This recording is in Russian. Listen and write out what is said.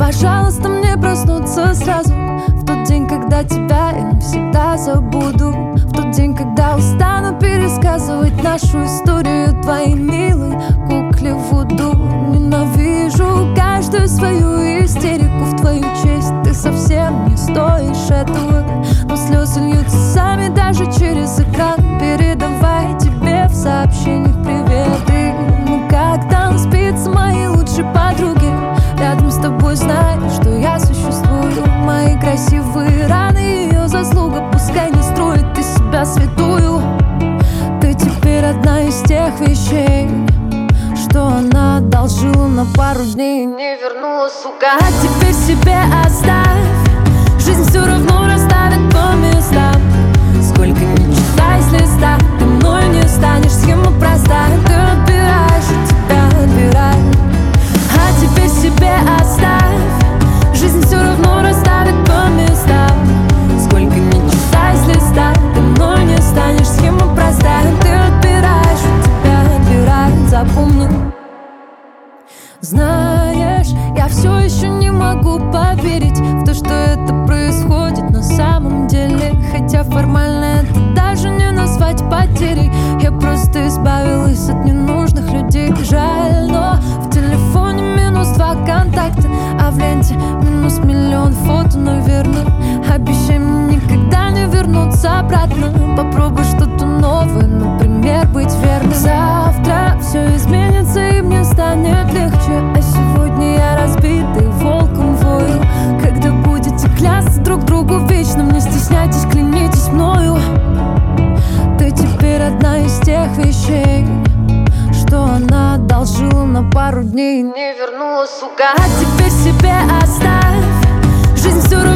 пожалуйста, мне проснуться сразу, в тот день, когда тебя я навсегда забуду, в тот день, когда устану пересказывать нашу историю твоей милой кукле Вуду. Ненавижу каждую свою истерику в твою честь. Ты совсем не стоишь этого, но слезы льются сами даже через экран. Передавай тебе в сообщениях приветы. Ну как там спится моей лучшей подруге? Рядом с тобой знай, что я существую. Мои красивые раны ее заслуга. Пускай не строит из себя святую. Ты теперь одна из тех вещей, что она одолжила на пару дней и не вернула, сука. А теперь себе оставь, жизнь все равно расставит по местам. Сколько ни читай с листа, ты мной не станешь, схема проста. Ты отбираешь, и тебя отбирают. А теперь себе оставь, жизнь все равно расставит по местам. Сколько ни читай с листа, ты мной не станешь, схема проста. Ты отбираешь, и тебя отбирают. Запомни, знаешь, я все еще не могу поверить в то, что это происходит на самом деле. Хотя формально это даже не назвать потерей. Я просто избавилась от ненужных людей. Жаль, но в телефоне -2 контакта, а в ленте -1 фото, наверное. Обещай мне никогда не вернуться обратно. Попробуй что-то новое, например, быть верным. Завтра все изменится и мне станет легче. А сегодня я разбитый волком вою. Когда будете клясться друг другу вечным, не стесняйтесь, клянитесь мною. Ты теперь одна из тех вещей, что она одолжила на пару дней и не вернула, сука. А теперь себе оставь, жизнь все равно